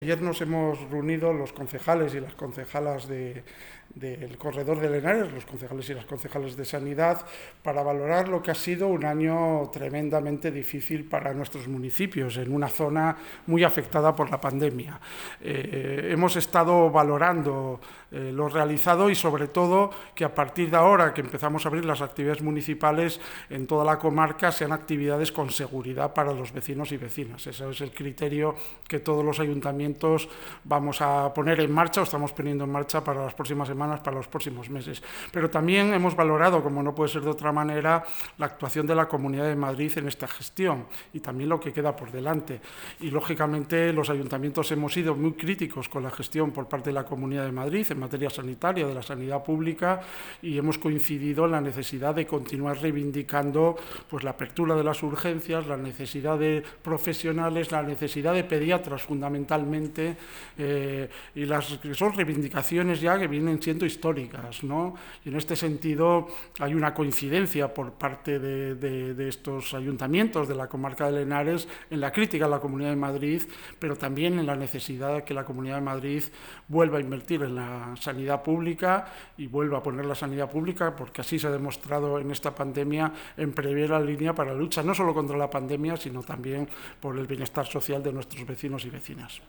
Ayer nos hemos reunido los concejales y las concejalas del Corredor de Henares, los concejales y las concejales de Sanidad, para valorar lo que ha sido un año tremendamente difícil para nuestros municipios, en una zona muy afectada por la pandemia. Hemos estado valorando lo realizado y, sobre todo, que a partir de ahora que empezamos a abrir las actividades municipales en toda la comarca, sean actividades con seguridad para los vecinos y vecinas. Ese es el criterio que todos los ayuntamientos vamos a poner en marcha o estamos poniendo en marcha para las próximas semanas, para los próximos meses. Pero también hemos valorado, como no puede ser de otra manera, la actuación de la Comunidad de Madrid en esta gestión y también lo que queda por delante. Y, lógicamente, los ayuntamientos hemos sido muy críticos con la gestión por parte de la Comunidad de Madrid en materia sanitaria, de la sanidad pública, y hemos coincidido en la necesidad de continuar reivindicando pues, la apertura de las urgencias, la necesidad de profesionales, la necesidad de pediatras fundamentalmente, y son reivindicaciones ya que vienen siendo históricas, ¿no? Y en este sentido hay una coincidencia por parte de estos ayuntamientos de la comarca de Henares en la crítica a la Comunidad de Madrid, pero también en la necesidad de que la Comunidad de Madrid vuelva a invertir en la sanidad pública y vuelva a poner la sanidad pública, porque así se ha demostrado en esta pandemia, en primera línea para la lucha no solo contra la pandemia, sino también por el bienestar social de nuestros vecinos y vecinas.